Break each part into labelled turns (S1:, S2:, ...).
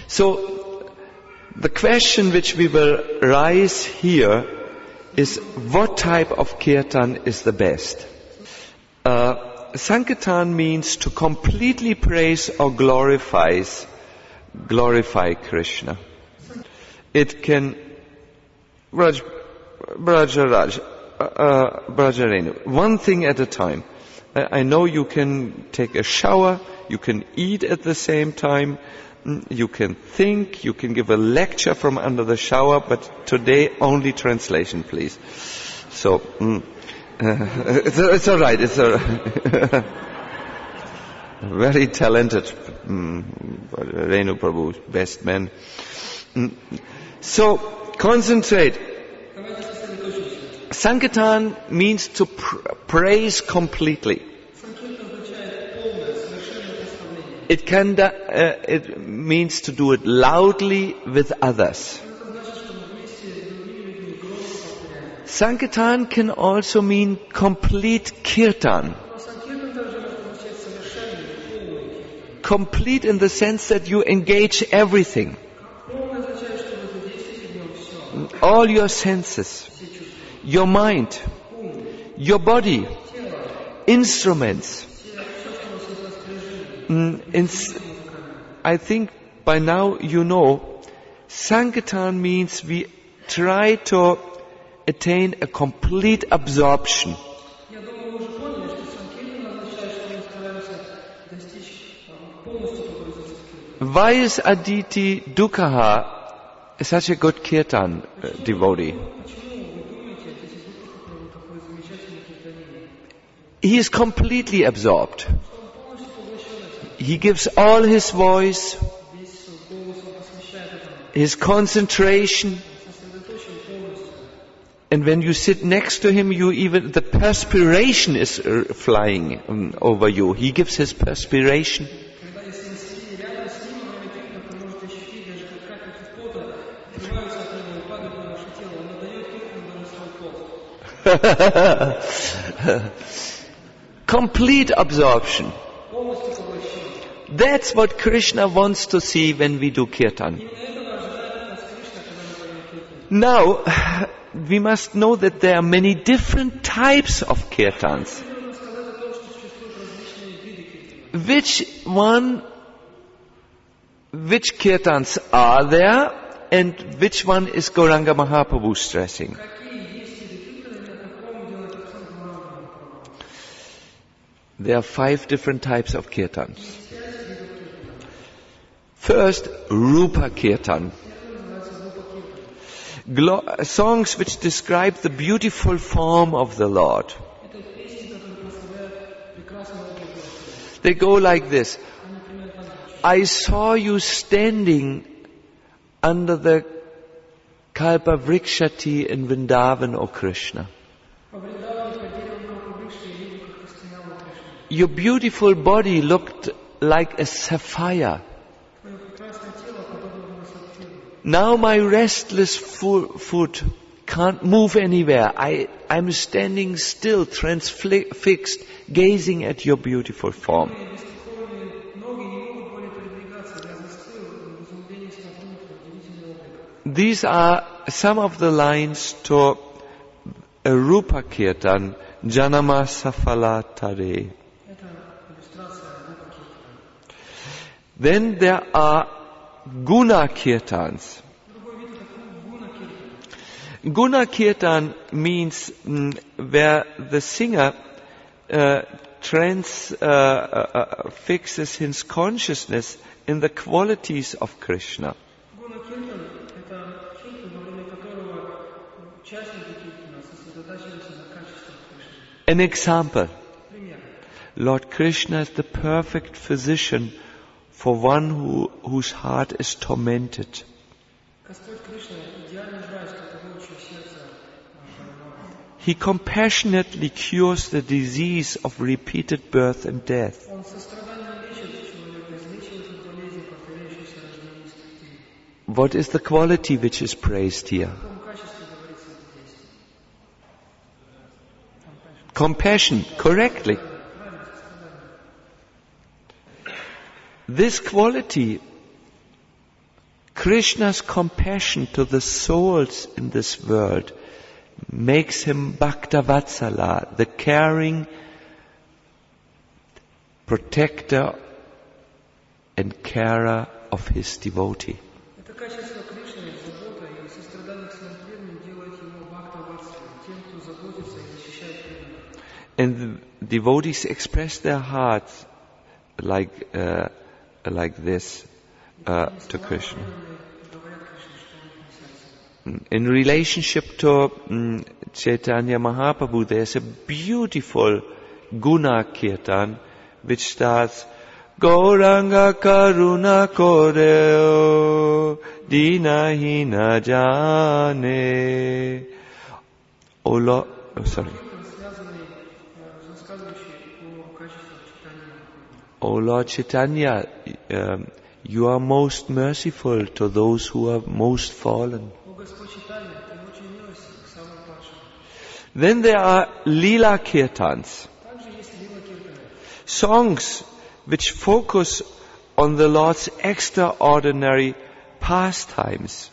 S1: So, the question which we will raise here is what type of kirtan is the best? Sankirtan means to completely praise or glorify Krishna. It can Brajarenu, one thing at a time. I know you can take a shower, you can eat at the same time, you can think, you can give a lecture from under the shower, but today only translation, please. So, it's all right. It's all right. Very talented, Renu Prabhu, best man. So, concentrate. Sankirtan means to praise completely. It means to do it loudly with others. Sankirtan can also mean complete kirtan. Complete in the sense that you engage everything. All your senses, your mind, your body, instruments. I think by now you know, Sankirtan means we try to attain a complete absorption. Why is Aditi Dukhaha such a good kirtan devotee? He is completely absorbed. He gives all his voice, his concentration, and when you sit next to him, the perspiration is flying over you. He gives his perspiration. Complete absorption. That's what Krishna wants to see when we do kirtan. Now, we must know that there are many different types of kirtans. Which kirtans are there, and which one is Gauranga Mahaprabhu stressing? There are 5 different types of kirtans. First, Rupa Kirtan. Songs which describe the beautiful form of the Lord. They go like this. I saw you standing under the Kalpa Vrikshati in Vrindavan, O Krishna. Your beautiful body looked like a sapphire. Now my restless foot can't move anywhere. I'm standing still, transfixed, gazing at your beautiful form. These are some of the lines to a Rupa Kirtan, Janama Safala Tare. Then there are Guna Kirtans. Guna Kirtan means where the singer fixes his consciousness in the qualities of Krishna. An example. Lord Krishna is the perfect physician for one whose heart is tormented. He compassionately cures the disease of repeated birth and death. What is the quality which is praised here? Compassion, correctly. This quality Krishna's compassion to the souls in this world makes him Bhaktavatsala, the caring protector and carer of his devotee.
S2: Это качество Кришны, забота и сострадание к своим преданным делает его бхактаватсалой, тем, кто заботится и защищает преданных.
S1: And the devotees express their hearts like this to Krishna. In relationship to Chaitanya Mahaprabhu, there's a beautiful Guna Kirtan which starts Gauranga Karuna Koreo Dina Hina Jane. Oh Lord, sorry. O Lord Chaitanya, you are most merciful to those who are most fallen. Then there are Leela Kirtans, songs which focus on the Lord's extraordinary pastimes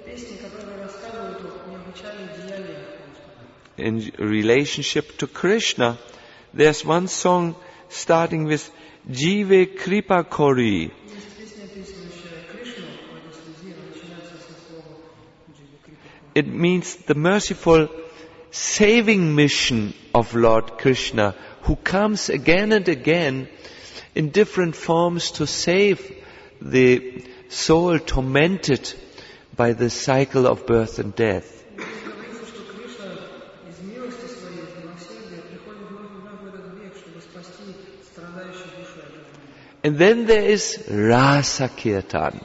S1: in relationship to Krishna. There's one song starting with Jive Kripa Kori. It means the merciful saving mission of Lord Krishna, who comes again and again in different forms to save the soul tormented by the cycle of birth and death. And then there is Rasa Kirtan.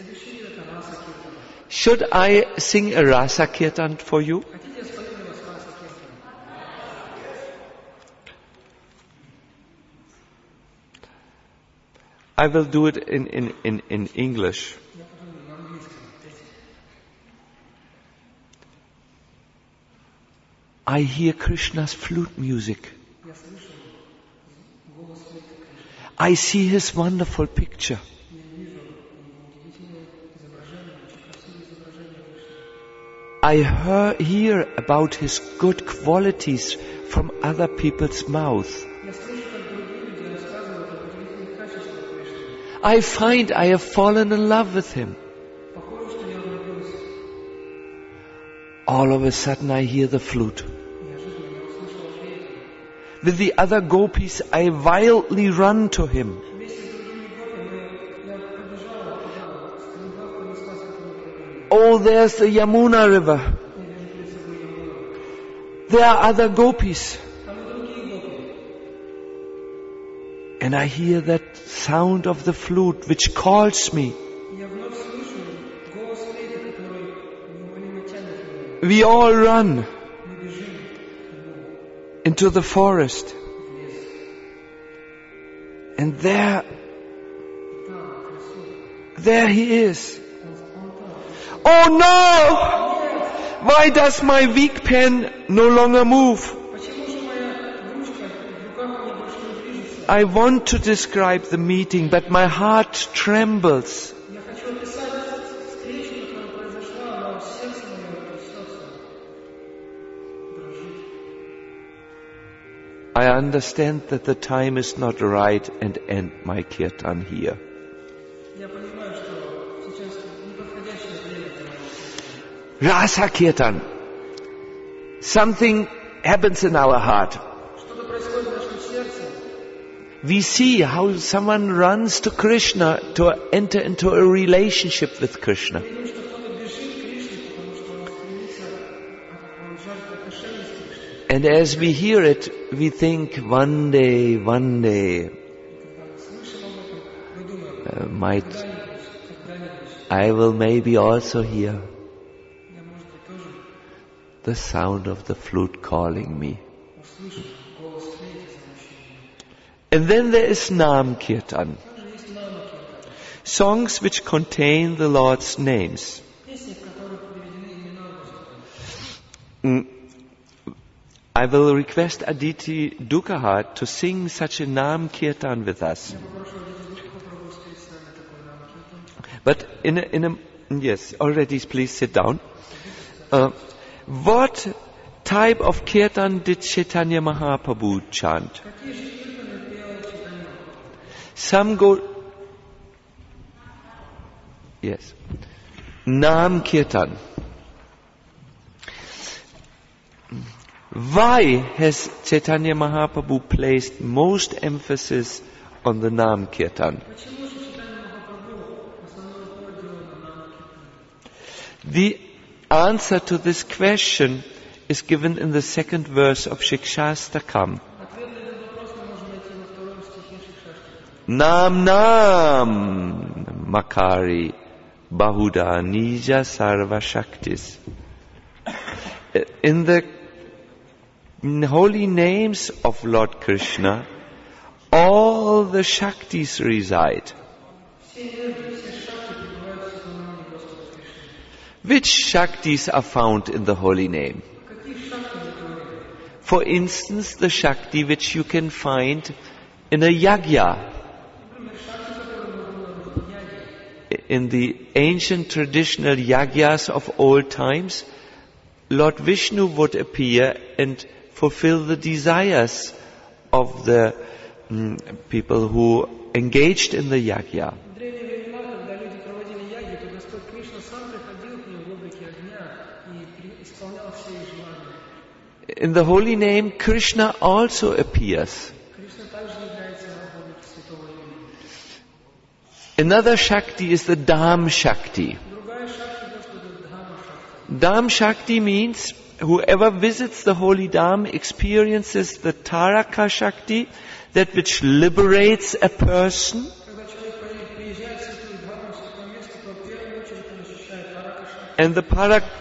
S1: Should I sing a Rasa Kirtan for you? I will do it in English. I hear Krishna's flute music. I see his wonderful picture. I hear about his good qualities from other people's mouth. I find I have fallen in love with him. All of a sudden I hear the flute. With the other gopis, I wildly run to him. Oh, there's the Yamuna river. There are other gopis. And I hear that sound of the flute which calls me. We all run into the forest. And there he is. Oh no! Why does my weak pen no longer move? I want to describe the meeting, but my heart trembles. I understand that the time is not right and end my kirtan here. Rasa Kirtan. Something happens in our heart. We see how someone runs to Krishna to enter into a relationship with Krishna. And as we hear it, we think one day, I will maybe also hear the sound of the flute calling me. And then there is Nam Kirtan, songs which contain the Lord's names. I will request Aditi Dukhahat to sing such a Nam Kirtan with us. But in Yes, already please sit down. What type of kirtan did Chaitanya Mahaprabhu chant? Some go... Yes. Nam Kirtan. Why has Chaitanya Mahaprabhu placed most emphasis on the Nam Kirtan? The answer to this question is given in the second verse of Shikshastakam. Nam Nam Makari Bahuda Nija Sarva Shaktis. In the holy names of Lord Krishna, all the Shaktis reside. Which Shaktis are found in the holy name? For instance, the Shakti which you can find in a yagya. In the ancient traditional yagyas of old times, Lord Vishnu would appear and fulfill the desires of the people who engaged in the yagya. In the holy name, Krishna also appears. Another Shakti is the Dham Shakti. Dham Shakti means whoever visits the holy Dham experiences the Taraka Shakti, that which liberates a person. And the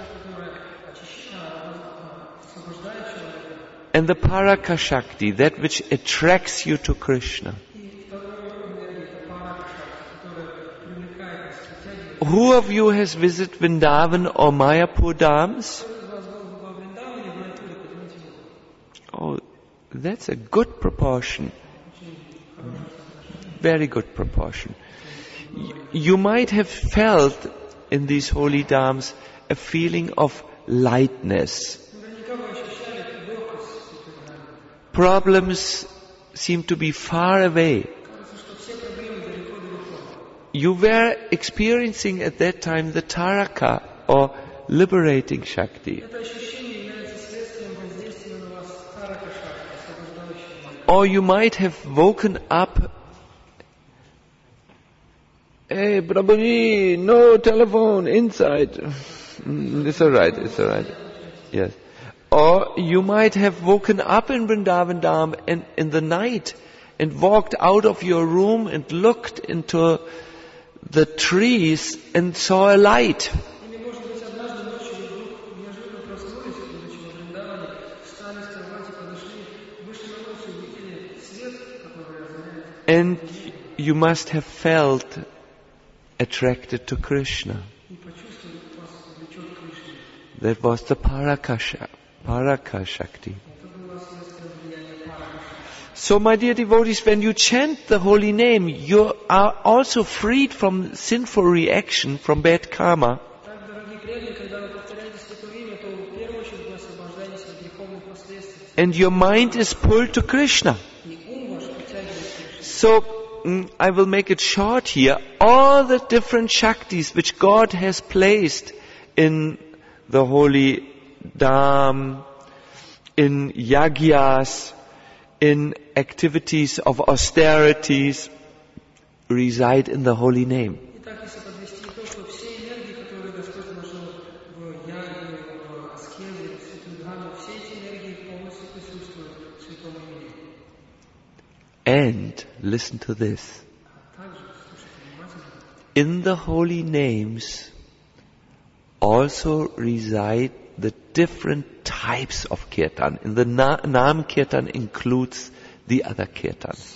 S1: Paraka Shakti, that which attracts you to Krishna. Who of you has visited Vrindavan or Mayapur Dhams? Oh, that's a good proportion. Very good proportion. You might have felt in these holy Dhams a feeling of lightness. Problems seem to be far away. You were experiencing at that time the Taraka or liberating Shakti. Or you might have woken up, hey Prabhuji, no telephone inside. It's alright. Yes. Or you might have woken up in Vrindavan Dham and in the night and walked out of your room and looked into the trees and saw a light. And you must have felt attracted to Krishna. That was the Paraka Shakti. So, my dear devotees, when you chant the holy name, you are also freed from sinful reaction, from bad karma. And your mind is pulled to Krishna. So, I will make it short here. All the different Shaktis which God has placed in the holy Dham, in yagyas, in activities of austerities, reside in the holy name. And listen to this. In the holy names also reside the different types of kirtan. In the Nam Kirtan includes the other kirtans.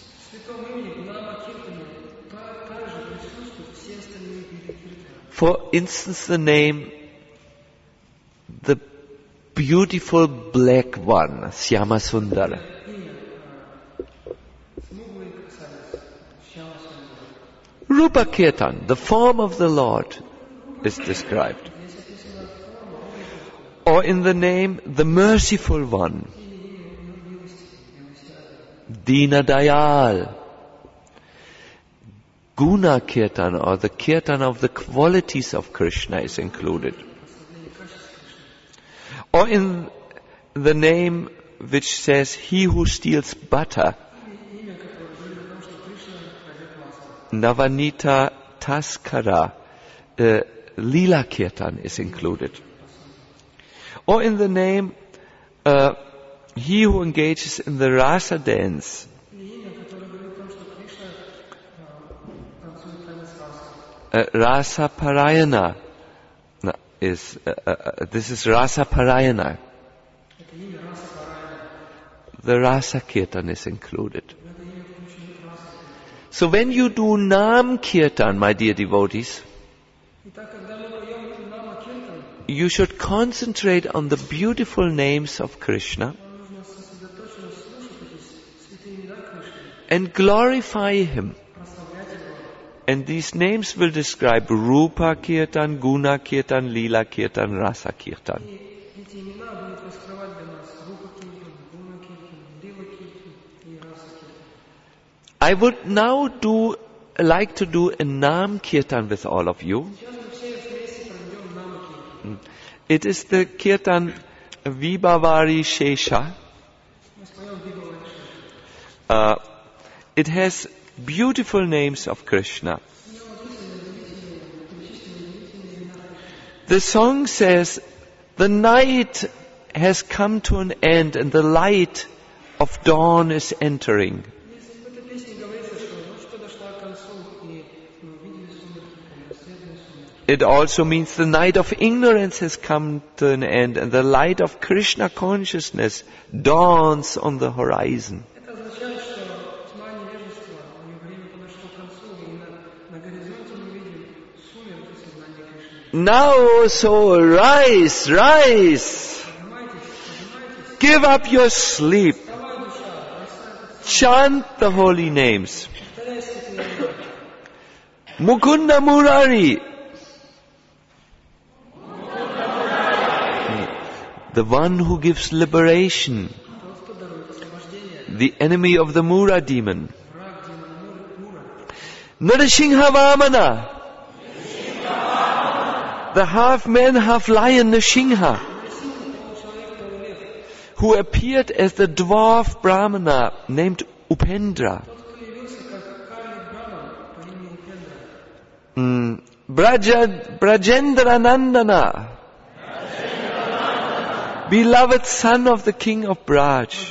S1: For instance, the name, the beautiful black one, Syama Sundara. Rupa Kirtan, the form of the Lord. is described. Or in the name, the merciful one. Dina Dayal. Guna Kirtan, or the Kirtan of the qualities of Krishna, is included. Or in the name which says, he who steals butter. Navanita Taskara, Lila Kirtan is included. Or in the name, he who engages in the rasa dance. Rasa Parayana is, this is Rasa Parayana. The Rasa Kirtan is included. So when you do Nam Kirtan, my dear devotees, you should concentrate on the beautiful names of Krishna and glorify Him. And these names will describe Rupa Kirtan, Guna Kirtan, Lila Kirtan, Rasa Kirtan. I would now like to do a Nam Kirtan with all of you. It is the Kirtan Vibhavari Shesha. It has beautiful names of Krishna. The song says, the night has come to an end and the light of dawn is entering. It also means the night of ignorance has come to an end and the light of Krishna consciousness dawns on the horizon. Now, so rise, rise. Give up your sleep. Chant the holy names. Mukunda Murari. The one who gives liberation. The enemy of the Mura demon. Narasingha Vamana. The half man, half lion Nrsimha, who appeared as the dwarf Brahmana named Upendra. Brajendra Nandana, beloved son of the king of Braj.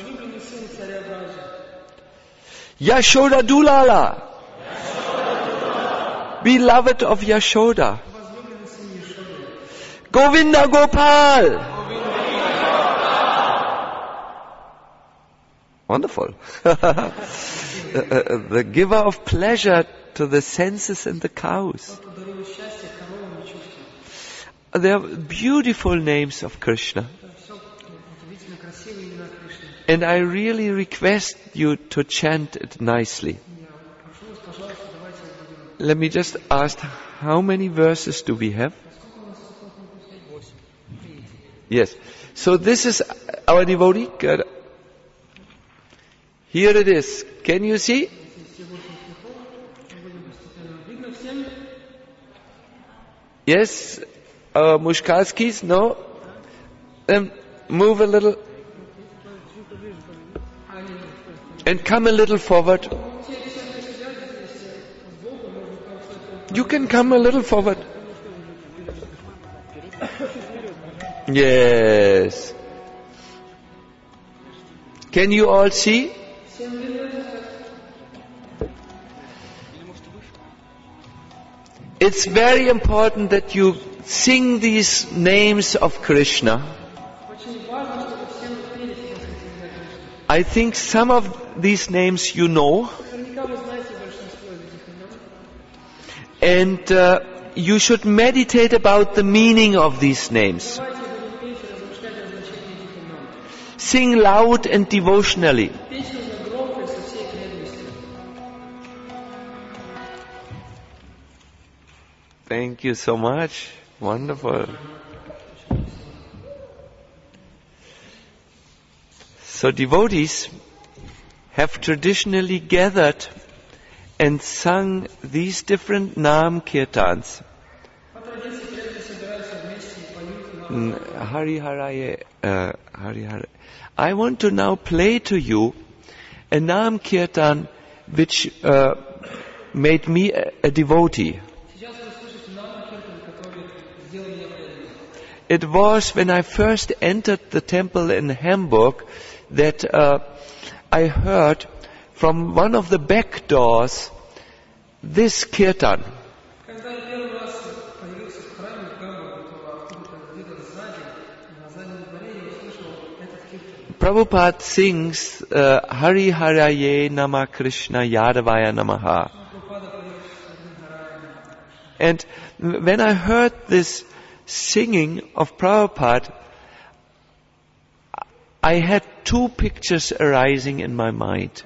S1: Yashoda Dulala, beloved of Yashoda. Govinda Gopal. Wonderful. The giver of pleasure to the senses and the cows. There are beautiful names of Krishna. And I really request you to chant it nicely. Let me just ask, how many verses do we have? Yes. So this is our devotee. Here it is. Can you see? Yes? Mushkalskis? No? Move a little. And come a little forward. You can come a little forward. Yes. Can you all see? It's very important that you sing these names of Krishna. I think some of these names you know. And you should meditate about the meaning of these names. Sing loud and devotionally. Thank you so much. Wonderful. So devotees have traditionally gathered and sung these different Naam Kirtans. Hari Haraye, Hari Haraye. I want to now play to you a Naam Kirtan which made me a devotee. It was when I first entered the temple in Hamburg that I heard from one of the back doors this kirtan. Prabhupada sings Hari Haraye Nama Krishna Yadavaya Namaha. And when I heard this singing of Prabhupada, I had two pictures arising in my mind.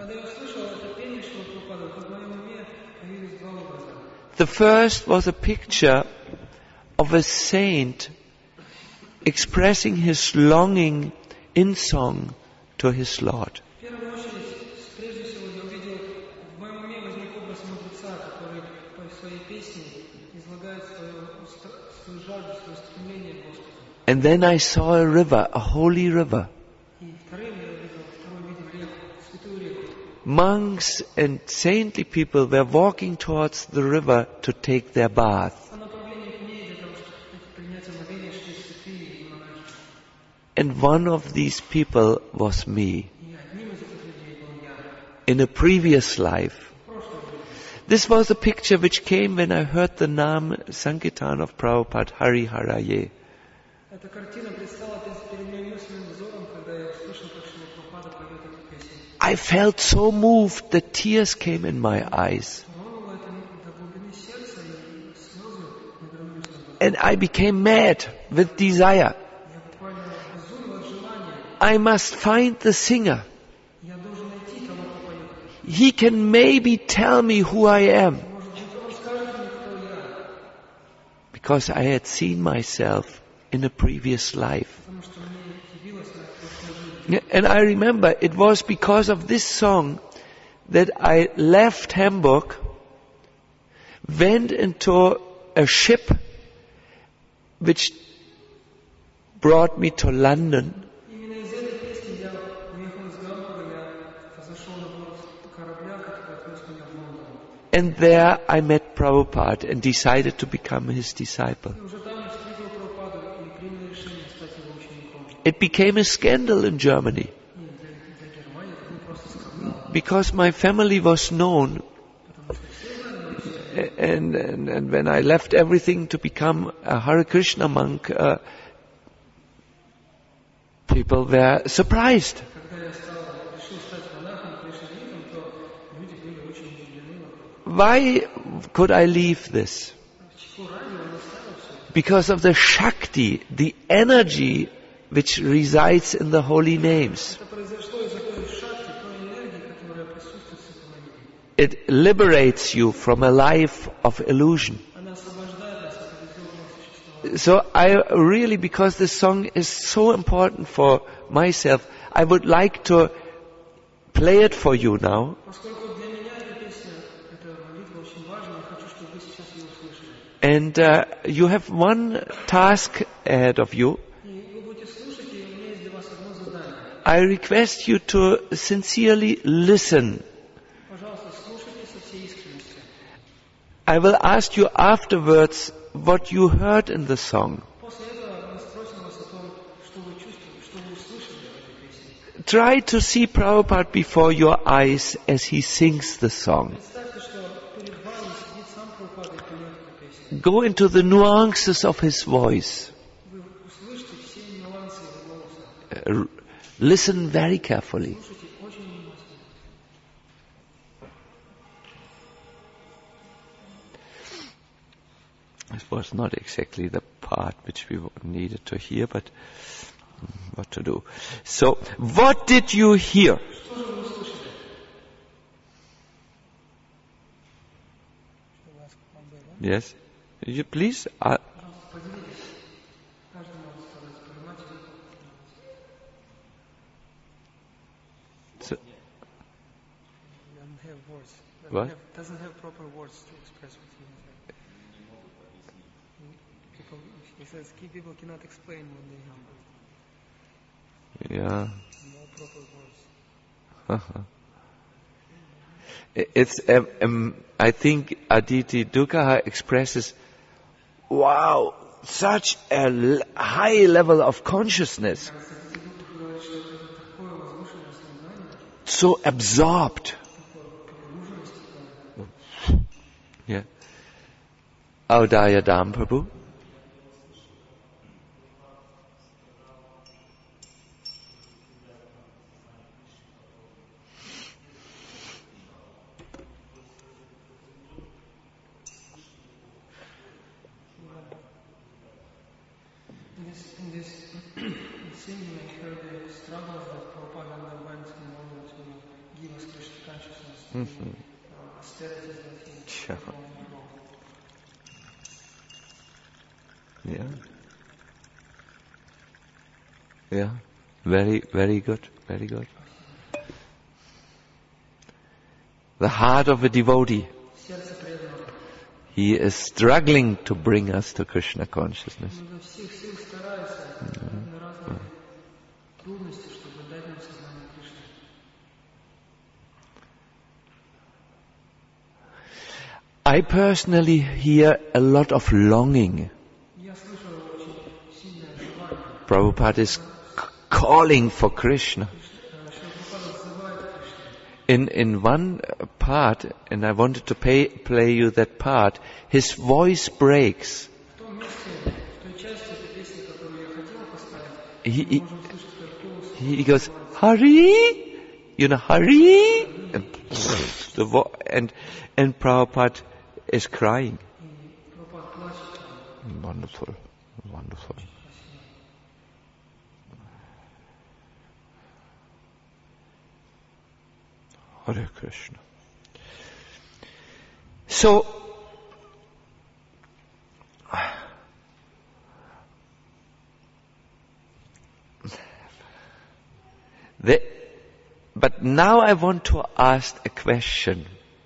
S1: The first was a picture of a saint expressing his longing in song to his Lord. And then I saw a river, a holy river. Monks and saintly people were walking towards the river to take their bath. And one of these people was me. In a previous life. This was a picture which came when I heard the Naam Sankirtan of Prabhupada, Hari Haraye. I felt so moved that tears came in my eyes. And I became mad with desire. I must find the singer. He can maybe tell me who I am. Because I had seen myself in a previous life. And I remember it was because of this song that I left Hamburg, went into a ship which brought me to London. And there I met Prabhupada and decided to become his disciple. It became a scandal in Germany. Because my family was known. And when I left everything to become a Hare Krishna monk, people were surprised. Why could I leave this? Because of the Shakti, the energy which resides in the holy names. It liberates you from a life of illusion. So I really, because this song is so important for myself, I would like to play it for you now. And you have one task ahead of you. I request you to sincerely listen. I will ask you afterwards what you heard in the song. Try to see Prabhupada before your eyes as he sings the song. Go into the nuances of his voice. Listen very carefully. This was not exactly the part which we needed to hear, but what to do. So, what did you hear? Yes? You please?
S2: поделитесь. Каждый может сказать про матери.
S1: So,
S2: Doesn't have words.
S1: What?
S2: Doesn't have proper words to express what he is. People, he says, people cannot explain when they're younger.
S1: yeah.
S2: No proper words.
S1: It's, I think Aditi Dukkha expresses, wow, such a high level of consciousness. So absorbed. Yeah. Audaya Dham Prabhu.
S2: In this singing, I heard the struggles that Prabhupada underwent in order to give us Krishna consciousness, the austerities that he performed involved.
S1: Yeah. Yeah. Very, very good. Very good. The heart of a devotee. He is struggling to bring us to Krishna consciousness. I personally hear a lot of longing. Prabhupada is calling for Krishna. In one part, and I wanted to play you that part, his voice breaks. He goes, Hari! You know, Hari! And Prabhupada is crying. Wonderful, wonderful. Hare Krishna. So, but now I want to ask a question.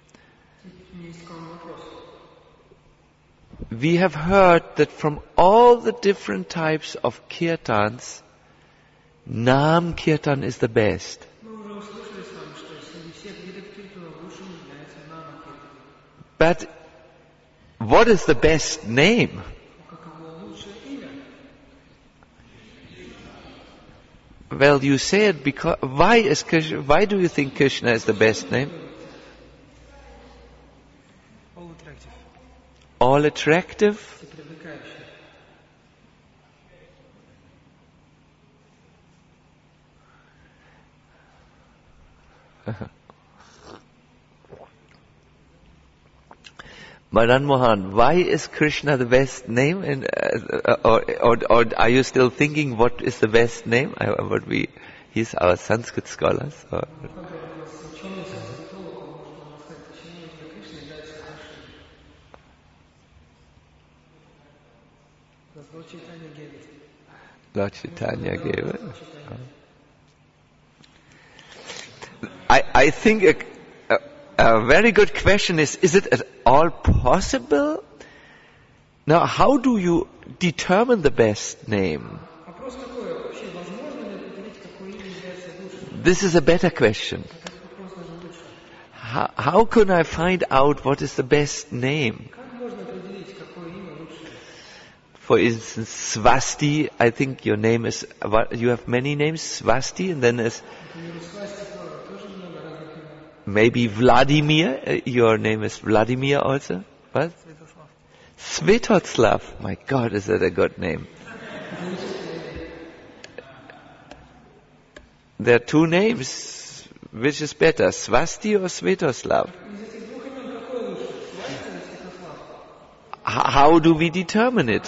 S1: We have heard that from all the different types of kirtans, Nam Kirtan is the best. But what is the best name? Well, you say it because why do you think Krishna is the best name? All attractive. Madan Mohan, why is Krishna the best name? And, or are you still thinking what is the best name? He's our Sanskrit scholar. So. Lord Chaitanya gave it. I think a very good question is it at all possible? Now, how do you determine the best name? This is a better question. How can I find out what is the best name? For instance, Swasti, I think your name is, you have many names, Swasti, and then there's maybe Vladimir, your name is Vladimir also? What? Svetoslav. My God, is that a good name? There are two names. Which is better, Swasti or Svetoslav? How do we determine it?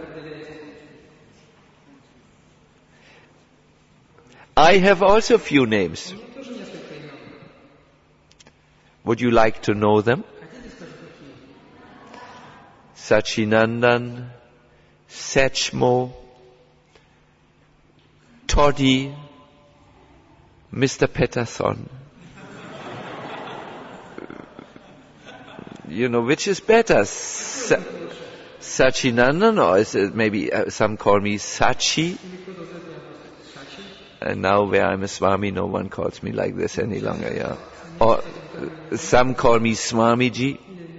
S1: I have also a few names. Would you like to know them? Sachinandan, Satchmo, Toddy, Mr. Patterson. You know, which is better? Sachinandan, or is it maybe some call me Sachi? And now where I'm a Swami, no one calls me like this any longer, yeah. Or some call me Swamiji.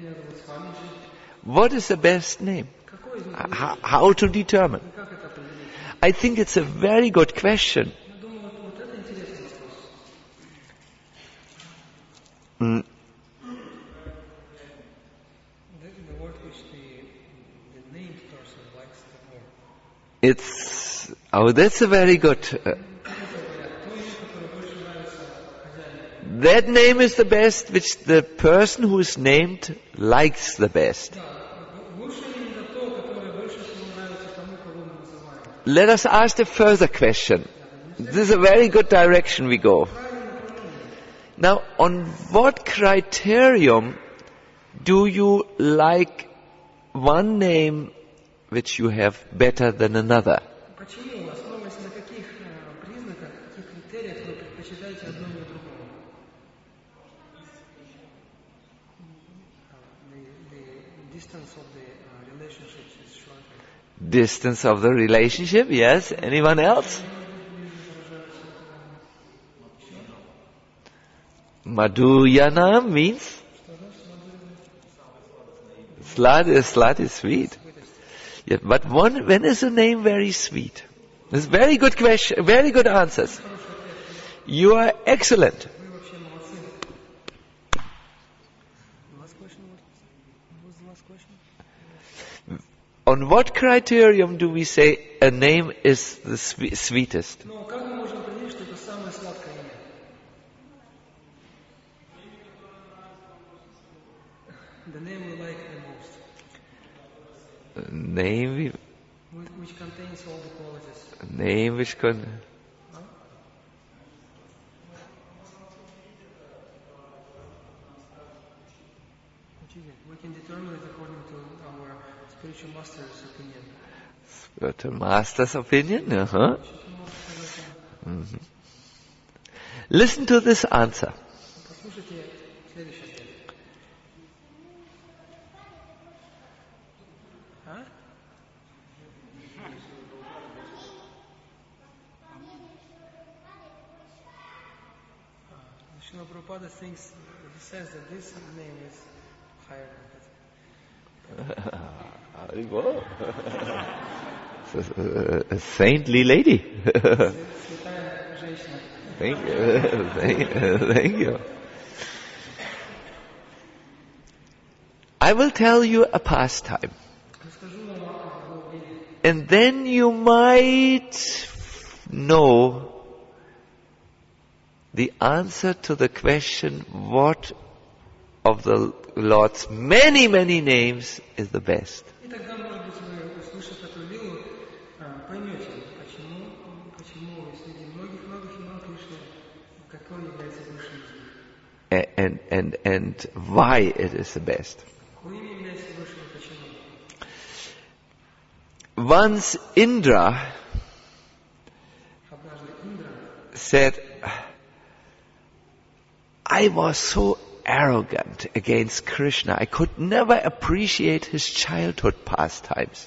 S1: What is the best name? How to determine? I think it's a very good question.
S2: The word which the named person likes the more.
S1: That's a very good. That name is the best, which the person who is named likes the best. Let us ask a further question. This is a very good direction we go. Now, on what criterion do you like one name which you have better than another?
S2: Почему, основываясь на каких признаках, каких критериях вы предпочитаете одно или другое? The distance of the relationships is shorter.
S1: Distance of the relationship, yes. Anyone else? Madhuyana means? Slat is sweet. Yeah, but when is a name very sweet? This is very good question, very good answers. You are excellent. On what criterion do we say a name is the sweetest?
S2: Но как мы можем определить, что это самое сладкое имя? The name we like the most.
S1: Name
S2: Which contains all the qualities.
S1: Name which can.
S2: We can determine it according to our spiritual master's opinion.
S1: Spiritual master's opinion? Uh-huh. Mm-hmm. Listen to this answer.
S2: Послушайте следующий ответ. Srila Prabhupada says that this name is higher than that.
S1: A saintly lady. Thank you. Thank you. I will tell you a pastime. And then you might know the answer to the question, what of the Lord's many, many names is the best.
S2: И тогда, может быть, вы, услышав эту лилу, поймете, почему среди многих имен Кришны, какой является высшим из них.
S1: And why it is the best.
S2: Какое имя является высшим и почему?
S1: Once Indra said, I was so arrogant against Krishna. I could never appreciate his childhood pastimes.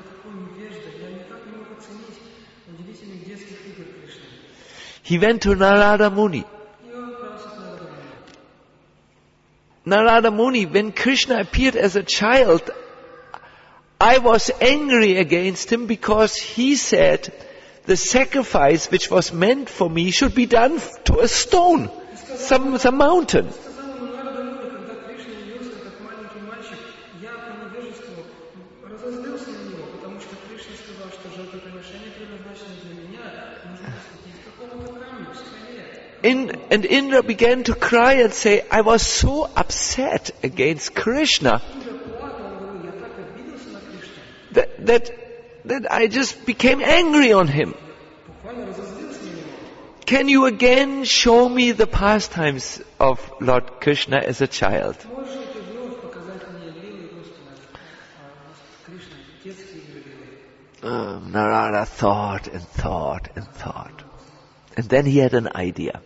S1: He went to Narada Muni. Narada Muni, when Krishna appeared as a child, I was angry against him because he said the sacrifice which was meant for me should be done to a stone, some mountain. And Indra began to cry and say, I was so upset against Krishna that I just became angry on him. Can you again show me the pastimes of Lord Krishna as a child? Narada thought and thought and thought. And then he had an idea.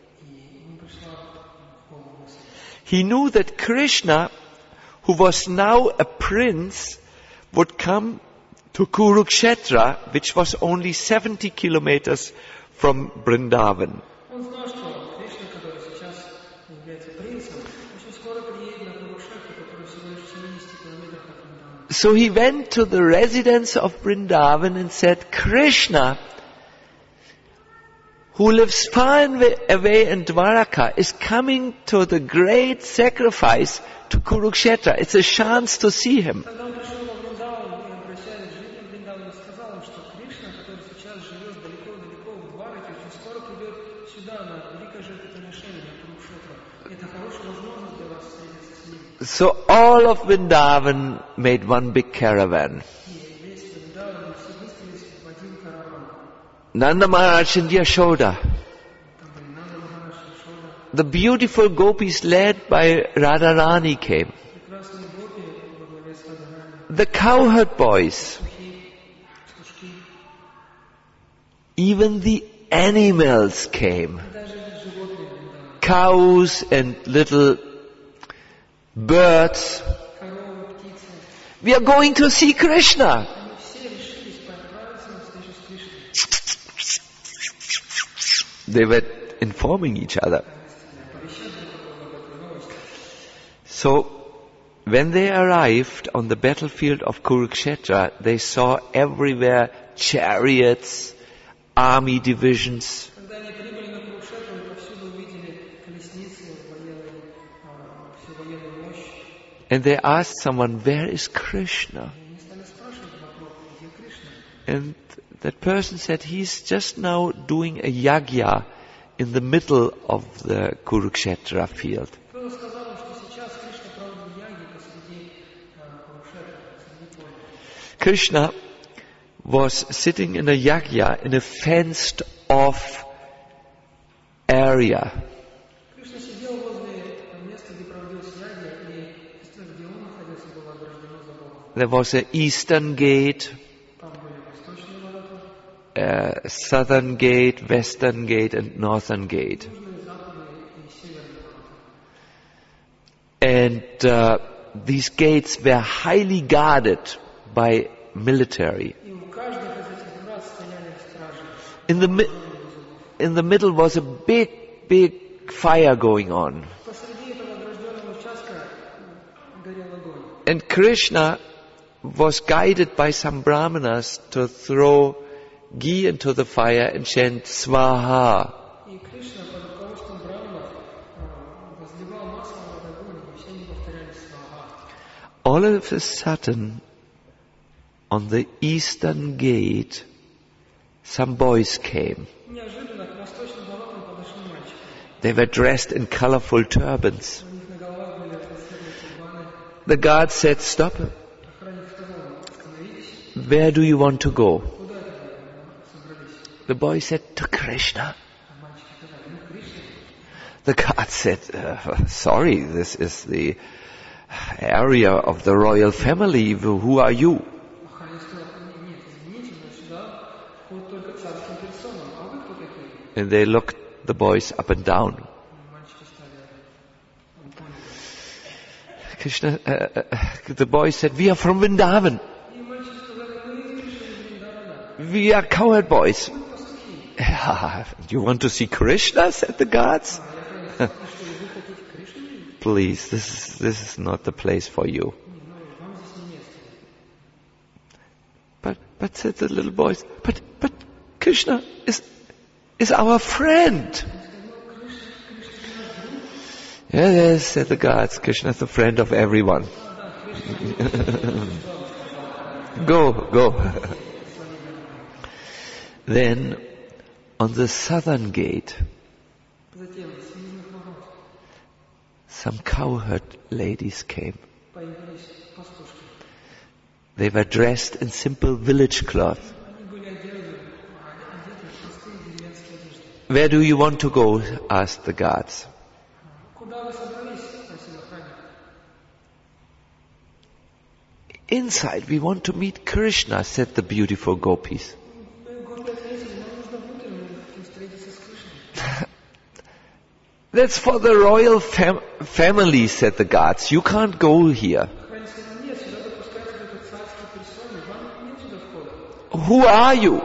S1: He knew that Krishna, who was now a prince, would come to Kurukshetra, which was only 70 kilometers from Vrindavan.
S2: Он знал, что Кришна, который сейчас является принцем, очень скоро приедет на Курукшетру, который всего лишь в 70 километрах от Вриндавана.
S1: So he went to the residence of Vrindavan and said, Krishna, who lives far away in Dwaraka, is coming to the great sacrifice to Kurukshetra. It's a chance to see him.
S2: Тогда он пришел во Вриндаван и, обращаясь к жителям Вриндавана, сказал им, что Кришна, который сейчас живет далеко-далеко в Двараке, очень скоро придет сюда на великое жертвоприношение, на Курукшетру. Это хорошая возможность для вас встретиться с ним.
S1: So all of Vrindavan made one big caravan.
S2: И весь Вриндаван, все выстроились в один караван.
S1: Nanda Maharaj and Yashoda.
S2: Там были Нанда Махарадж, Йашода.
S1: The beautiful gopis led by Radharani came.
S2: Прекрасные гопи во главе с Радхарани.
S1: The cowherd boys.
S2: Пастушки.
S1: Even the animals came.
S2: Даже животные Вриндавана.
S1: Cows and little birds.
S2: Коровы, птицы.
S1: We are going to see Krishna.
S2: Они все решились отправиться на встречу с Кришной.
S1: They were informing each other. So, when they arrived on the battlefield of Kurukshetra, they saw everywhere chariots, army divisions.
S2: Когда они прибыли на Курукшетру, они повсюду увидели колесницы, всю военную мощь.
S1: And they asked someone, where is Krishna?
S2: И они стали спрашивать вокруг, где Кришна?
S1: And that person said, he's just now doing a yagya in the middle of the Kurukshetra field.
S2: Кто сказал им, что сейчас Кришна проводит яги посреди Курукшетры, посреди поля.
S1: Krishna was sitting in a yagya in a fenced off area.
S2: Кришна сидел возле места, где проводилась яги, и место, где он находился, было ограждено забором.
S1: There was an eastern gate,
S2: Там были восточные ворота,
S1: a southern gate, western gate and northern gate.
S2: южные, западные и северные ворота.
S1: And these gates were highly guarded by military.
S2: И у каждого из этих врат стояли стражи.
S1: In the middle was a big fire going on.
S2: Посреди этого огражденного участка горел огонь.
S1: And Krishna was guided by some brahmanas to throw ghee into the fire and chant Swaha.
S2: И Кришна под руководством браманов возливал масло над огонь, и все они повторяли сваха.
S1: All of a sudden, on the eastern gate, some boys came.
S2: Неожиданно к восточным воротам подошли мальчики.
S1: They were dressed in colorful turbans.
S2: У них на головах были разноцветные тюрбаны.
S1: The guard said, stop,
S2: Охранник сказал: остановитесь.
S1: where do you want to go?
S2: Куда это вы собрались?
S1: The boy said, to Krishna.
S2: А мальчики сказали: ну, Кришна.
S1: The guard said, sorry, this is the area of the royal family. Who are you?
S2: Охранник сказал: нет, извините, но сюда вход только царским персонам. А вы кто такие?
S1: And they looked the boys up and down.
S2: Мальчики стали поняли.
S1: Krishna, the boy said, we are from Vrindavan.
S2: И мальчики сказали: мы из Кришны, из Вриндавана.
S1: We are cowherd boys.
S2: Мы пастухи.
S1: You want to see Krishna? Said the guards.
S2: А охранник сказал: и что, и вы хотите Кришну видеть?
S1: Please, this is not the place for you.
S2: Ну, вам здесь не место.
S1: But said the little boys, but Krishna is our friend. Yes, said the guards, Krishna is the friend of everyone. Go. Then, on the southern gate,
S2: Затем с южных ворот
S1: some cowherd ladies came.
S2: появились пастушки.
S1: They were dressed in simple village cloth.
S2: Они были одеты в простые деревенские одежды.
S1: Where do you want to go? Asked the guards.
S2: Куда вы собрались? Спросил охранник.
S1: inside. We want to meet Krishna, said the beautiful gopis. That's for the royal family, said the gods. You can't go here. Who are you?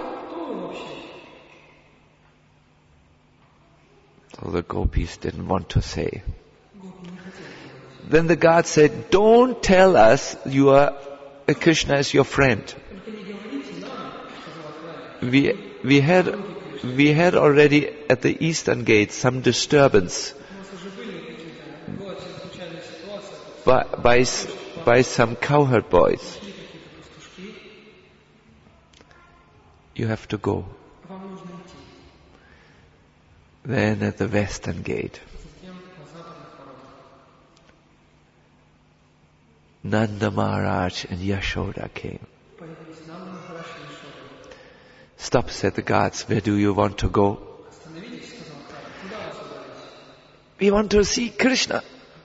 S1: So the gopis didn't want to say. Then the god said, don't tell us Krishna is your friend. We had already at the eastern gate some disturbance by some cowherd boys. You have to go. Then at the western gate, Nanda Maharaj and Yashoda came. Stop, said the gods, where do you want to go? We want to see Krishna.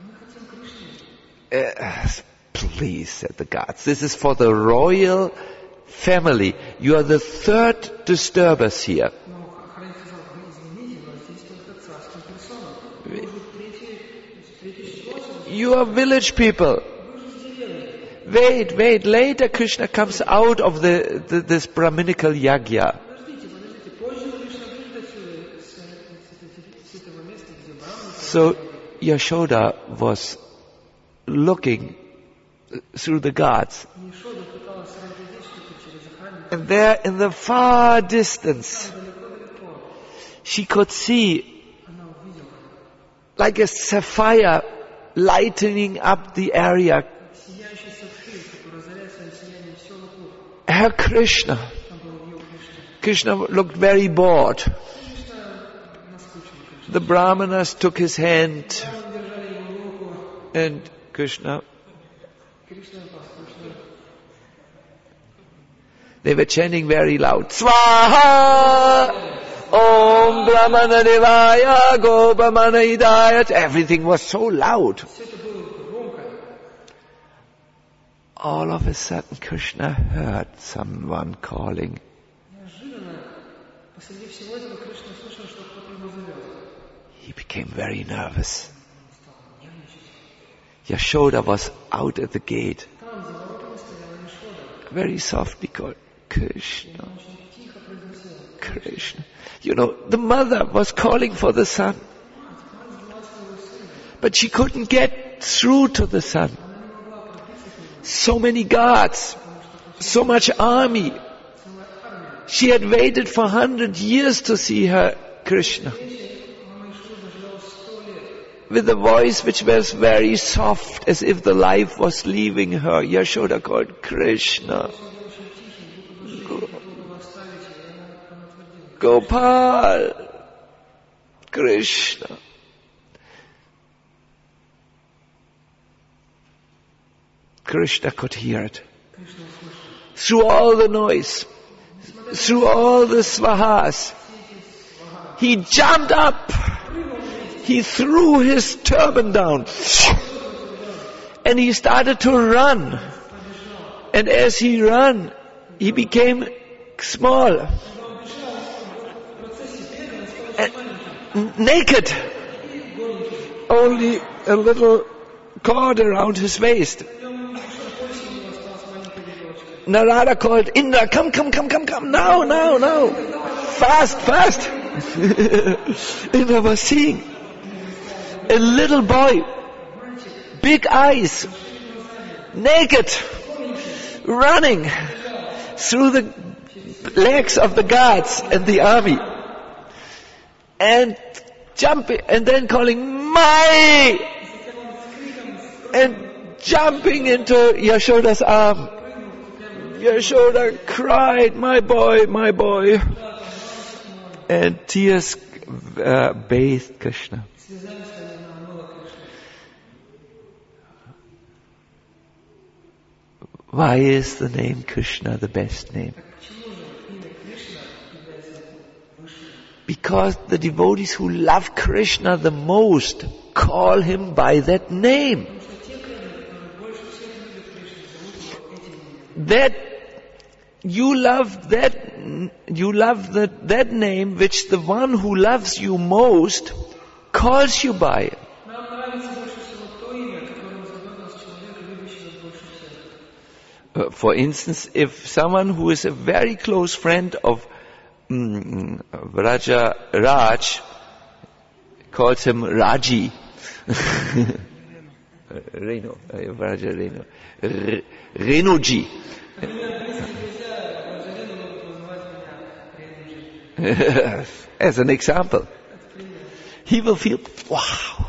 S1: Please, said the gods, this is for the royal family. You are the third disturbers here. You are village people. Wait, later Krishna comes out of this Brahminical yagya. So Yashoda was looking through the gods. And there in the far distance, she could see like a sapphire lightening up the area. Her Krishna. Krishna looked very bored. The Brahmanas took his hand and Krishna. They were chanting very loud. Swaha! Om Brahmana Devaya Gopamana Hidayat. Everything was so loud. All of a sudden Krishna heard someone calling. He became very nervous. Yashoda was out at the gate. Very softly called, Krishna, Krishna. You know, the mother was calling for the son. But she couldn't get through to the son. So many guards, so much army. She had waited for 100 years to see her Krishna. With a voice which was very soft, as if the life was leaving her. Yashoda called, Krishna. Gopal. Krishna. Krishna could hear it. Through all the noise, through all the svahas, he jumped up. He threw his turban down and he started to run. And as he ran, he became small and naked. Only a little cord around his waist. Narada called, Indra, come, now. Fast. Indra was seeing a little boy, big eyes, naked, running through the legs of the guards and the army, and jumping, and then calling, Mai! And jumping into Yashoda's arm. Yashoda cried, my boy. And tears bathed Krishna. Why is the name Krishna the best name? Because the devotees who love Krishna the most call him by that name. that you love that name which the one who loves you most calls you by.
S2: Нам нравится больше всего то имя, которым зовет нас человек, любящий нас больше всех.
S1: For instance, if someone who is a very close friend of Raja Raj calls him Raji, Reno, Raja Reno, Renoji. As an example, he will feel, wow.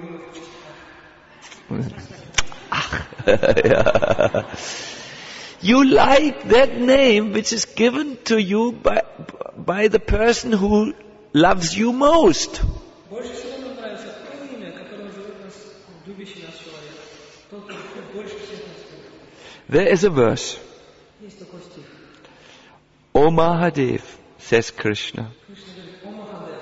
S1: You like that name which is given to you by the person who loves you most.
S2: Больше всего нам нравится то имя, которым зовет нас любящий нас человек. Тот, кто больше всех нас любит.
S1: There is a verse.
S2: Есть такой стих.
S1: O Mahadev, says Krishna.
S2: Кришна говорит, о Махадев.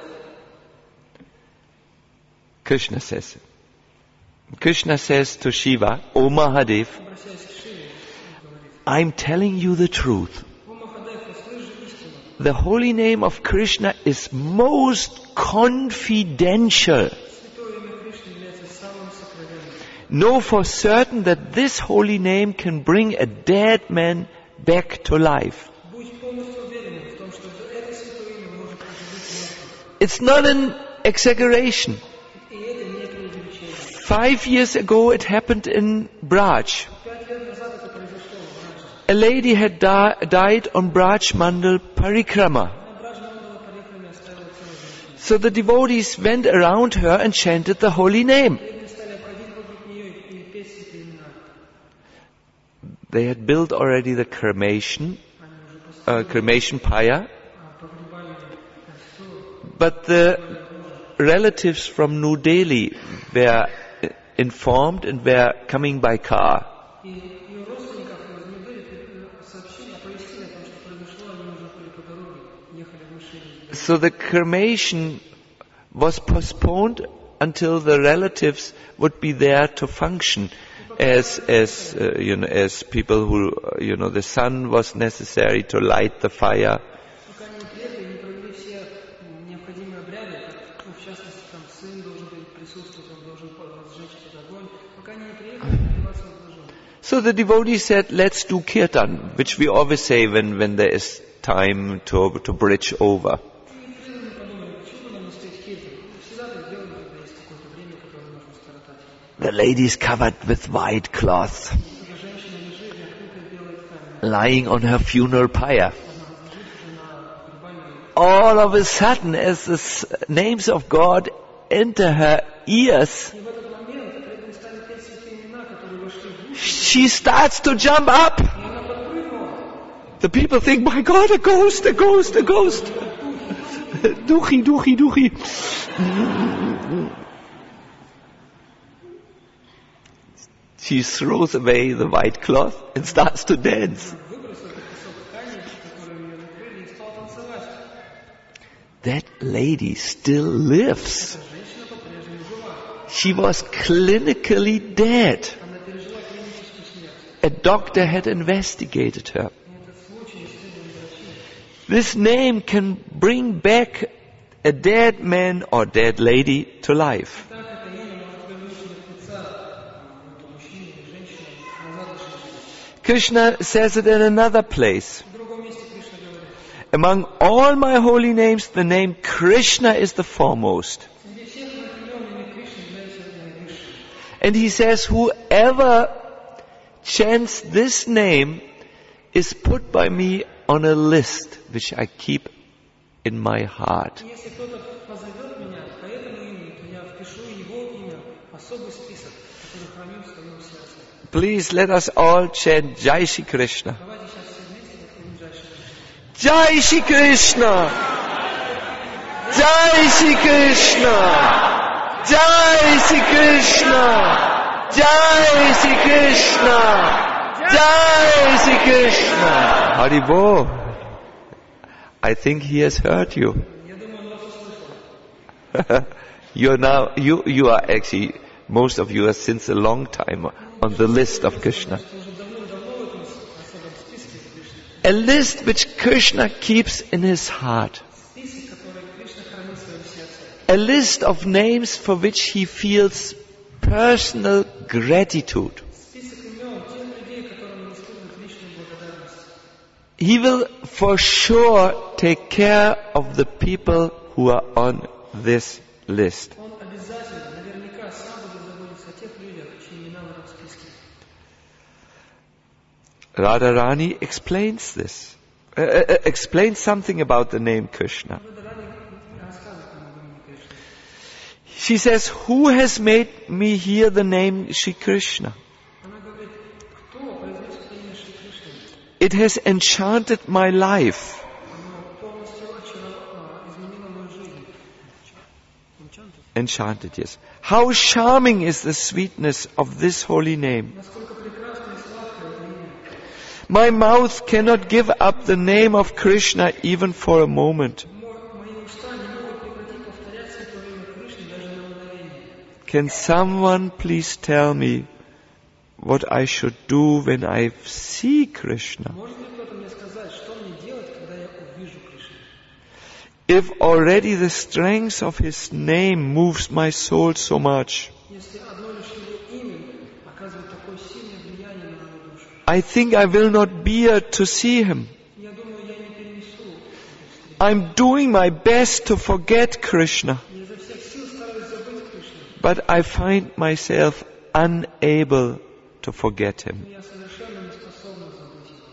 S1: Krishna says it. Krishna says to Shiva, O Mahadev,
S2: Обращаясь к Шиве, говорит,
S1: I'm telling you the truth.
S2: о Махадев, я слышу истину.
S1: The holy name of Krishna is most confidential.
S2: Святое имя Кришны является самым сокровенным.
S1: Know for certain that this holy name can bring a dead man back to life.
S2: Будь полностью уверенным в том, что это святое имя может оживить мертвых.
S1: It's not an exaggeration.
S2: И это не преувеличение.
S1: 5 years ago it happened in Braj.
S2: 5 лет назад это произошло в Браджа.
S1: A lady had died on Braj Mandal Parikrama.
S2: На Браджа Мандала Парикраме оставила тело женщины.
S1: So the devotees went around her and chanted the holy name.
S2: Преданные стали обходить вокруг нее и петь святые имена.
S1: They had built already the cremation pyre,
S2: Погребали костер.
S1: but the relatives from New Delhi were informed and were coming by car.
S2: И ее родственников из Нью-Дели сообщили, оповестили о том, что произошло, они уже были по дороге, ехали в машине.
S1: So the cremation was postponed until the relatives would be there to function as people who, the son was necessary to light the fire.
S2: Пока они не приехали, не провели все необходимые обряды, в частности, там сын должен был присутствовать, он должен разжечь этот огонь. Пока они не приехали, одеваться не должен.
S1: So the devotees said, let's do kirtan, which we always say when there is time to bridge over.
S2: И преданные подумали, почему нам не спеть киртан? Всегда так делали, когда есть какое-то время, которое можно скоротать.
S1: The lady is covered with white cloth,
S2: Женщина лежит, накрытая белой тканью.
S1: lying on her funeral pyre.
S2: Она лежит уже на погребальной.
S1: All of a sudden, as the names of God enter her ears,
S2: И в этот момент преданные стали петь святые имена, которые вошли в уши,
S1: she starts to jump up.
S2: и она подпрыгнула.
S1: The people think, my God, a ghost, a ghost, a ghost. Duchi, duchi, duchi. She throws away the white cloth and starts to dance.
S2: Выбросила этот кусок ткани, который ее накрыли, и стала танцевать.
S1: That lady still lives.
S2: Женщина по-прежнему жива.
S1: She was clinically dead.
S2: Она пережила клиническую смерть.
S1: A doctor had investigated her.
S2: И этот случай исследовали врачи.
S1: This name can bring back a dead man or dead lady to life.
S2: Так это имя может вернуть мертвеца, мужчину или женщину, назад в жизнь.
S1: Krishna says it in another place.
S2: В другом месте Кришна говорит,
S1: Among all my holy names, the name Krishna is the foremost.
S2: среди всех моих имен имя Кришны является наивысшим.
S1: And he says, whoever chants this name is put by me on a list which I keep in my heart.
S2: И если кто-то позовет меня по этому имени, то я впишу его имя в особый список, который храню в своем сердце.
S1: Please let us all chant Jai Shri Krishna.
S2: Давайте сейчас все вместе повторим Джай Шри Кришна.
S1: Jai Shri Krishna! Jai Shri Krishna! Jai Shri Krishna! Jai Shri Krishna! Haribol. I think he has heard you.
S2: Я думаю, он вас услышал.
S1: You are actually, most of you are since a long time on the list of Krishna.
S2: Что уже давным-давно в этом особом
S1: A list which Krishna keeps in his heart.
S2: Список, который Кришна хранит в своем сердце.
S1: A list of names for which he feels personal gratitude.
S2: Список имен тех людей, которым он испытывает личную благодарность.
S1: He will for sure take care of the people who are on this list.
S2: Он обязательно, наверняка, сам будет заботиться о тех людях, чьи имена в этом списке.
S1: Radharani explains this. Explains something about the name Krishna.
S2: Радхарани рассказывает нам об имени Кришны.
S1: She says, who has made me hear the name Shri Krishna?
S2: Она говорит, кто произносит имя Шри Кришны?
S1: It has enchanted my life.
S2: Оно полностью изменило мою жизнь.
S1: Enchanted, yes. How charming is the sweetness of this holy name.
S2: Насколько прекрасно и сладко это имя.
S1: My mouth cannot give up the name of Krishna even for a moment.
S2: Мои уста не могут прекратить повторять святое имя Кришны даже на мгновение.
S1: Can someone please tell me what I should do when I see Krishna?
S2: Может ли кто-то мне сказать, что мне делать, когда я увижу Кришну?
S1: If already the strength of his name moves my soul so much,
S2: Если одно лишь его имя оказывает такое сильное влияние на мою душу,
S1: I think I will not bear to see him.
S2: я думаю, я не перенесу этой встречи.
S1: I'm doing my best to forget Krishna,
S2: Я изо всех сил стараюсь забыть Кришну,
S1: but I find myself unable to forget him.
S2: но я совершенно не способна забыть его.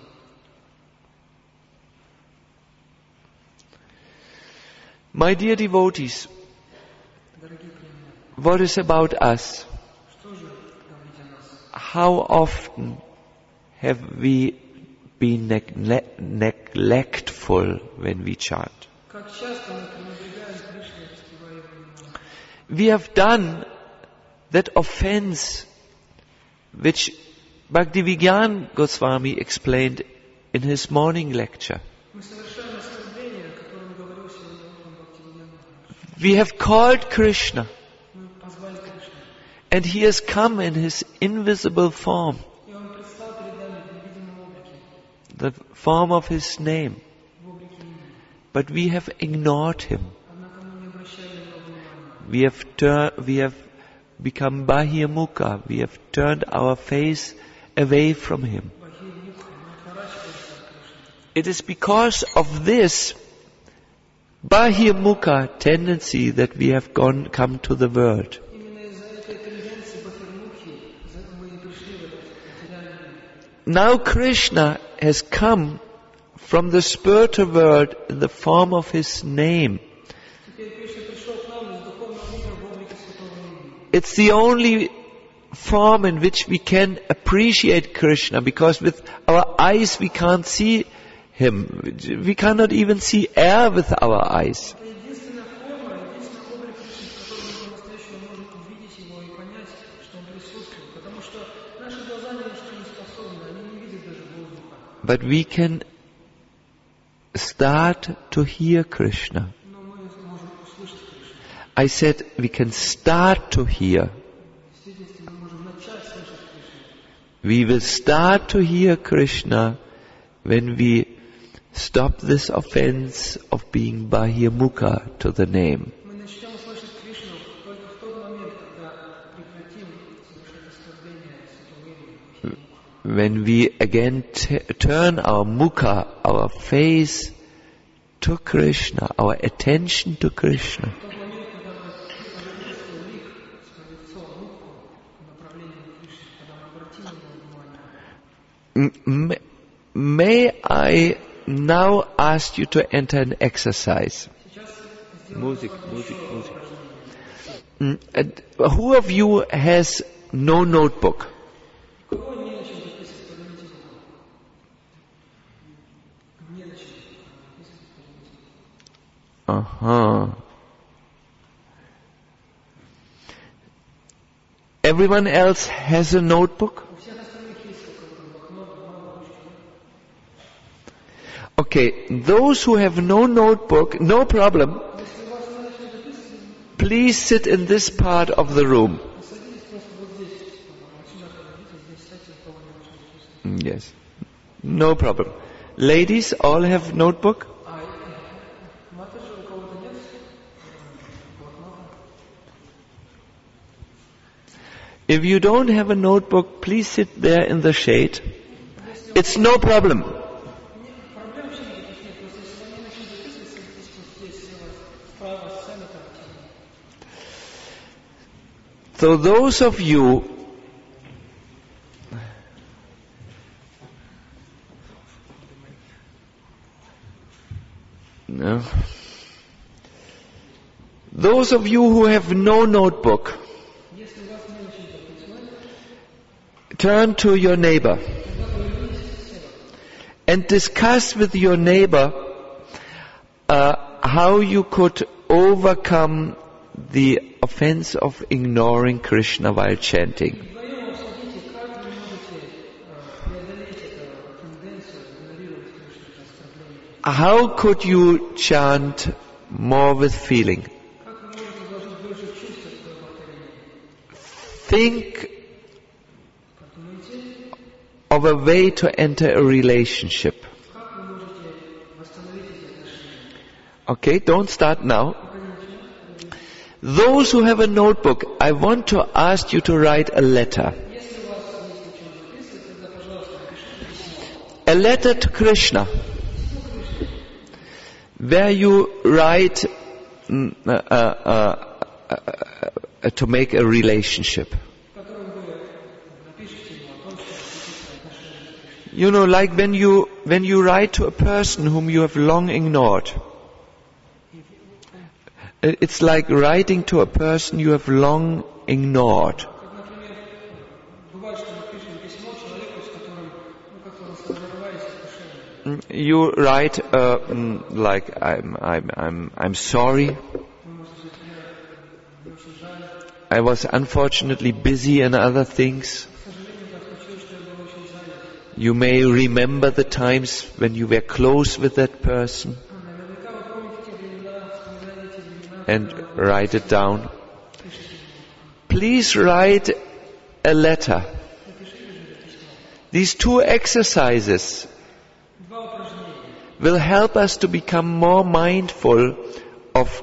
S1: My dear devotees,
S2: Дорогие преданные,
S1: what is about us?
S2: что же говорить о нас?
S1: How often have we been neglectful when we chant?
S2: Как часто мы пренебрегаем Кришной, воспевая его имена?
S1: We have done that offense which Bhaktivigyan Goswami explained in his morning lecture.
S2: Мы совершаем оскорбление, о котором говорил сегодня утром Бхактивинода Махарадж.
S1: We have called Krishna,
S2: Мы позвали Кришну,
S1: and he has come in his invisible form,
S2: и он предстал перед нами в невидимом облике,
S1: the form of his name.
S2: в облике имени.
S1: But we have ignored him.
S2: Однако мы не обращали на него внимания.
S1: We have become Bahirmukha. We have turned our face away from him.
S2: Бахир-мукха, мы отворачиваемся от Кришны.
S1: It is because of this Bahirmukha tendency that we have come to the world.
S2: Именно из-за этой тенденции бахир-мукхи мы и пришли в этот материальный мир.
S1: Now Krishna has come from the spiritual world in the form of his name.
S2: Теперь Кришна пришел к нам из духовного мира в облике святого имени.
S1: It's the only form in which we can appreciate Krishna, because with our eyes we can't see him. We cannot even see air with our eyes.
S2: Это единственная форма, единственный облик Кришны, в котором мы по-настоящему можем увидеть его и понять, что он присутствует. Потому что наши глаза ни на что не способны, они не видят даже воздуха.
S1: But we can start to hear Krishna.
S2: Но мы можем услышать Кришну.
S1: I said we can start to hear.
S2: В действительности мы можем начать слышать Кришну.
S1: We will start to hear Krishna when we stop this offense of being Bahirmukha to the name.
S2: Мы начнем слышать Кришну только в тот момент, когда прекратим совершать оскорбление святого имени.
S1: When we again turn our mukha, our face to Krishna, our attention to Krishna.
S2: В тот момент, когда мы повернем свой лик, свое лицо, мукху в направлении Кришны, когда мы обратим на него внимание.
S1: May I now ask you to enter an exercise?
S2: Сейчас сделаем
S1: Music.
S2: упражнение.
S1: Who of you has no notebook?
S2: У кого не на чем записывать, поднимите руку. Не на чем записывать, поднимите руку.
S1: Everyone else has a notebook?
S2: У всех остальных есть какой-то блокнот, бумага, ручка.
S1: Okay, those who have no notebook, no problem.
S2: Если у вас не на чем записывать,
S1: Please sit in this part of the room.
S2: садитесь просто вот здесь. Отсюда подойдите, здесь сядьте, у кого не на чем записывать.
S1: Yes, no problem. Ladies, all have notebook?
S2: Матушка, у кого-то нет блокнота?
S1: If you don't have a notebook, please sit there in the shade. It's no problem.
S2: Проблем вообще никаких нет. Просто если они начнут записываться, здесь вот здесь слева, справа сцена там.
S1: So those of you no. Those of you who have no notebook,
S2: Если у вас не очень записывать,
S1: turn to your neighbor
S2: тогда повернитесь к соседу.
S1: and discuss with your neighbor how you could overcome the offense of ignoring Krishna while chanting.
S2: Вдвоем обсудите, как вы можете преодолеть эту тенденцию игнорировать Кришну оскорбление.
S1: How could you chant more with feeling?
S2: Как вы можете вложить больше чувств в свое повторение?
S1: Think
S2: Подумайте,
S1: of a way to enter a relationship.
S2: как вы можете восстановить эти отношения.
S1: Okay, don't start now.
S2: Пока не начнем.
S1: Those who have a notebook, I want to ask you to write a letter.
S2: Если у вас есть о чем записывать, тогда, пожалуйста, напишите письмо.
S1: A letter to Krishna, where you write to make a relationship.
S2: В котором вы напишите ему о том, что хотите отношения с Кришной.
S1: You know, like when you write to a person whom you have long ignored. It's like writing to a person you have long ignored.
S2: Как, например, бывает, что мы пишем письмо человеку, с которым, как-то разорвались отношения.
S1: You write like I'm sorry.
S2: Вы можете сказать, мне очень жаль.
S1: I was unfortunately busy in other things.
S2: К сожалению, так случилось, что я был очень занят.
S1: You may remember the times when you were close with that person
S2: Наверняка вы помните те времена, вспоминаете те времена,
S1: and
S2: когда вы
S1: write it down.
S2: пишете ему.
S1: Please write a letter.
S2: Напишите же это письмо.
S1: These two exercises
S2: Два упражнения.
S1: will help us to become more mindful of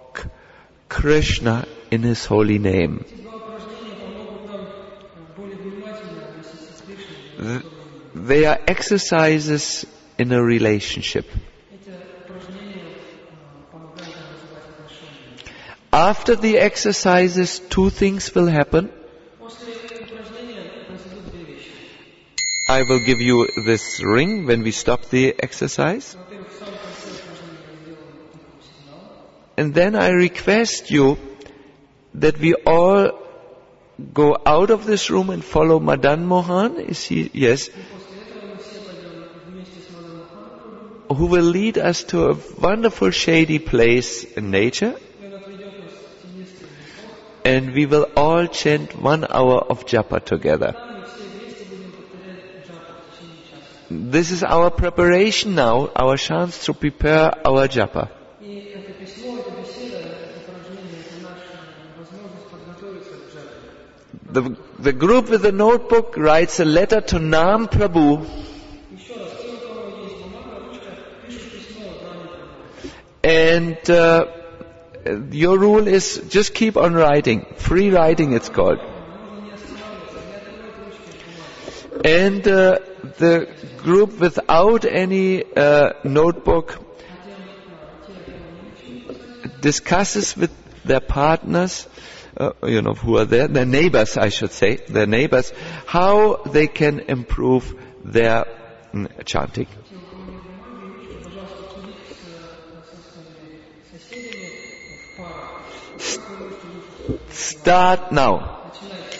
S1: Krishna in His holy name.
S2: Эти два упражнения помогут нам более внимательно относиться к Кришне.
S1: They are exercises in a relationship.
S2: Эти упражнения помогают нам развивать отношения.
S1: After the exercises, two things will happen.
S2: После упражнения произойдут две вещи.
S1: I will give you this ring when we stop the exercise.
S2: Во-первых, в самом конце упражнения я сделаю такой сигнал.
S1: And then I request you that we all go out of this room and follow Madan Mohan. Is he? Yes.
S2: И после этого мы все пойдем вместе с Мадан Моханом,
S1: Who will lead us to a wonderful shady place in nature.
S2: и он отведет нас в тенистый лесок.
S1: And we will all chant 1 hour of japa together.
S2: Там мы все вместе будем повторять джапу в течение часа.
S1: This is our preparation now, our chance to prepare our japa.
S2: И это письмо, эта беседа, это упражнение, это наша возможность подготовиться к джапе.
S1: The group with the notebook writes a letter to Nam Prabhu.
S2: Еще раз, те, у кого есть бумага, ручка, пишут письмо Наме Прабху.
S1: And your rule is just keep on writing. Free writing it's called.
S2: Нужно не останавливаться, не отрывать ручки от бумаги.
S1: And the group without any notebook discusses with their partners, who are there, their neighbors, I should say, their neighbors, how they can improve their chanting.
S2: Те, у кого нет бумаги, ручки, пожалуйста, обсудите со своими соседями в парах. Как вы можете лучше
S1: Start now.
S2: начинайте.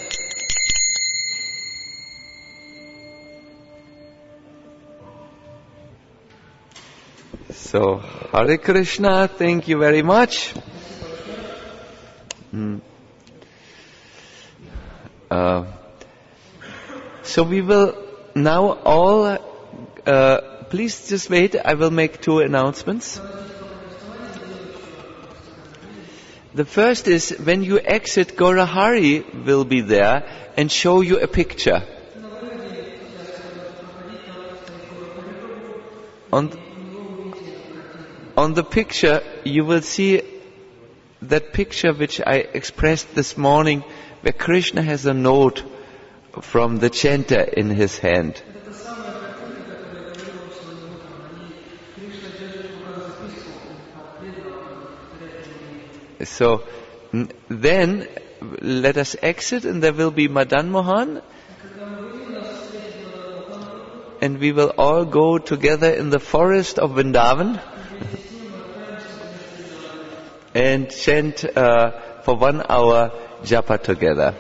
S1: So, Hare Krishna, thank you very much. So we will now all, please just wait, I will make 2 announcements. The first is, when you exit, Gaurahari will be there and show you a picture. on the picture, you will see that picture which I expressed this morning, where Krishna has a note from the chanter in his hand. So then let us exit, and there will be Madan Mohan, and we will all go together in the forest of Vrindavan and chant for 1 hour japa together.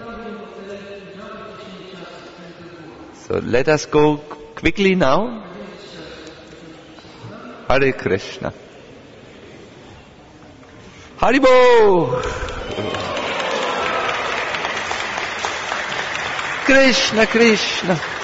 S1: So let us go quickly now. Hare Krishna. Haribo! Krishna Krishna.